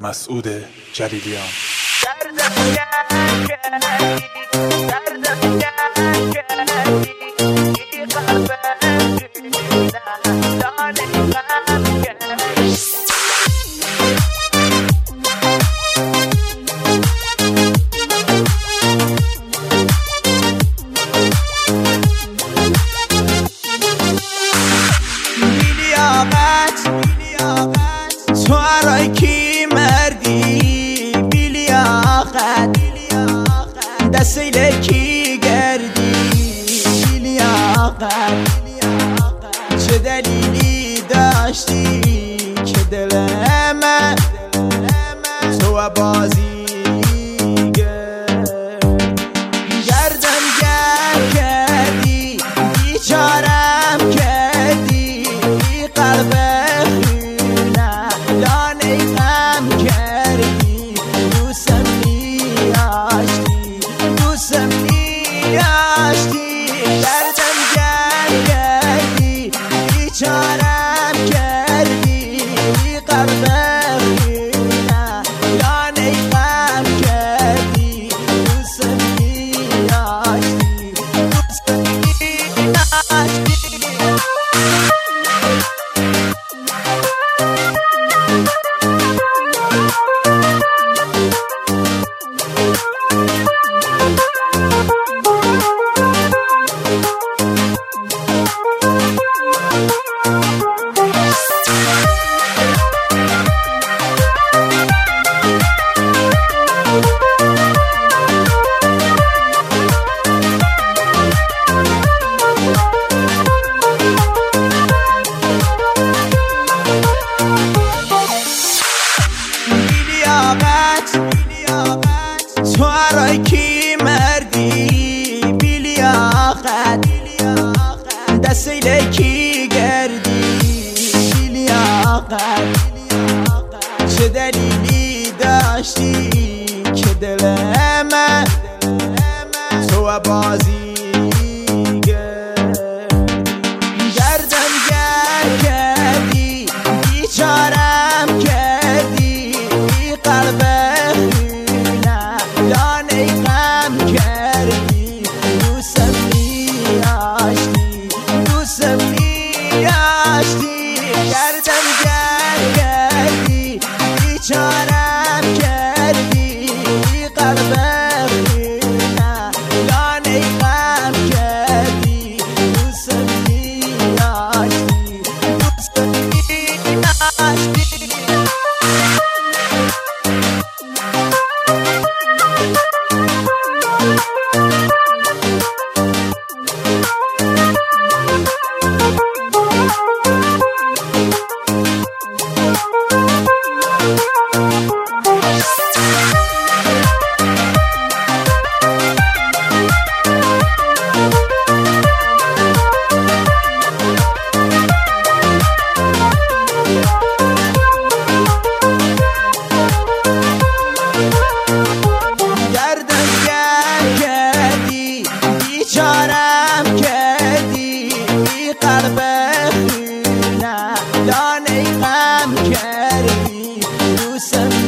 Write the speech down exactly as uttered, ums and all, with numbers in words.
مسعود جلیلیان. تو هرای کی مردی بیلیاقت دستیل کی گردی بیلیاقت چه دلیلی داشتی که دل من تو بازی گردن گر کردی بیچارم کردی بی قلب چارم کردی قلب خینا لانه غم کردی دوستمی داشتی دوستمی داشتی تو هرای کی مردی بیلیاقت دستیل کی گردی بیلیاقت چه دلیلی داشتی که دل من تو بازی گردن گر کردی بیچارم کردی بی قلب لانه غم کردی دوستمی داشتی دوستمی داشتی گردن گر کردی بیچارم کردی بی قلب خینا لانه غم کردی دوستمی داشتی دوستمی داشتی چارم کردی بی قلب خینا لانه غم کردی دوستم